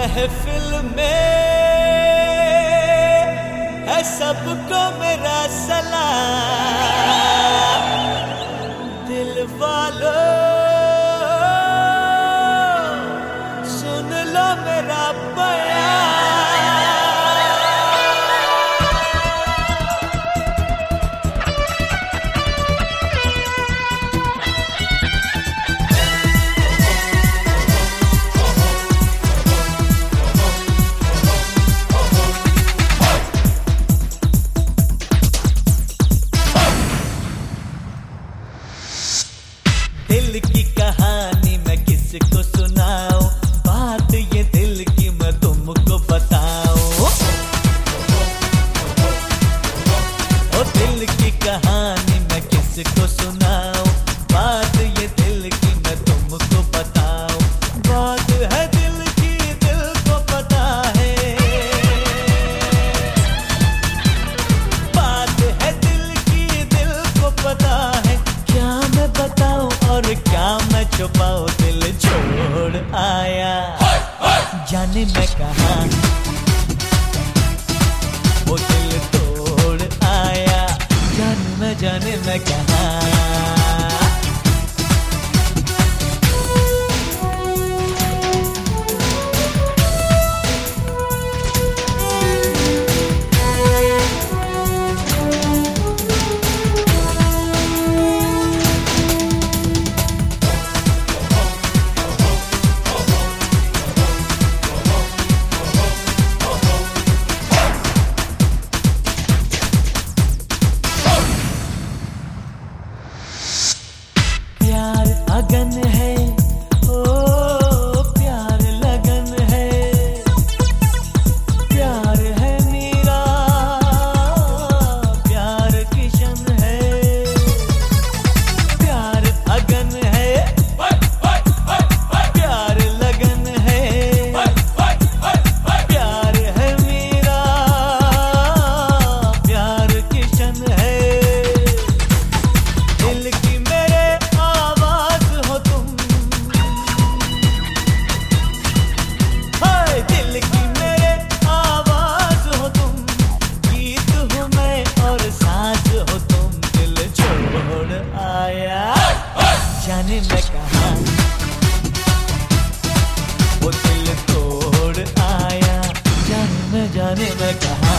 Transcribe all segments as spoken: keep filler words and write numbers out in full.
महफिल में है सबको मेरा सलाम। दिल वालों सुन लो मेरा बयान। दिल की कहानी मैं किसको सुनाऊं, बात ये दिल की मैं तुमको बताऊं। ओ दिल की कहानी मैं किसको सुनाऊं, बात ये दिल की मैं तुमको बताऊं। बात है दिल की, दिल को पता है। बात है दिल की, दिल को पता है। क्या मैं बताऊं और क्या मैं छुपाऊं, दिल छोड़ आया जाने मैं कहां। वो दिल तोड़ आया जाने मैं जाने मैं कहां। अगन है ओ प्यार लगन है, प्यार है मेरा प्यार किशन है। प्यार अगन है प्यार लगन है, प्यार है मेरा प्यार किशन है। दिल की मेरे आवाज हो तुम, हाय दिल की मेरे आवाज हो तुम। गीत हो मैं और साज हो तुम। दिल छोड़ आया जाने मैं कहां। वो दिल तोड़ आया जाने मैं जाने मैं कहां।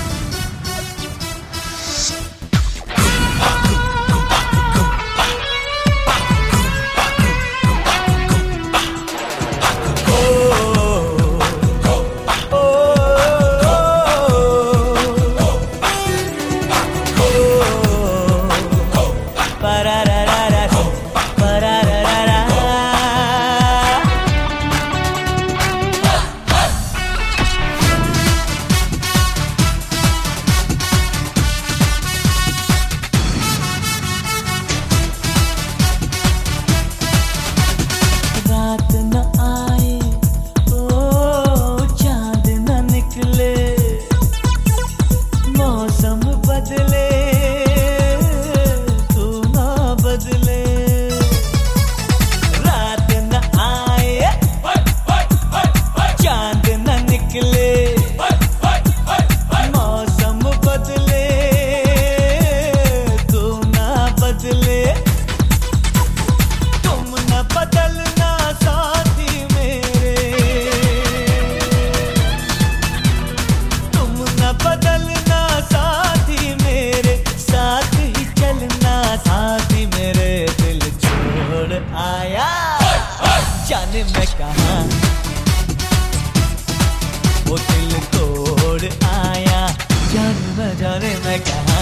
रात न आए ओ चांद न निकले, मौसम बदले तू ना बदले। रात न आए चांद न निकले, मौसम बदले तू ना बदले। तुम न बदलना साथी मेरे, तुम न बदलना साथी मेरे। साथ ही चलना साथी मेरे। दिल छोड़ आया जाने मैं कहां। वो दिल तोड़ आया जाने मैं जाने मैं कहां।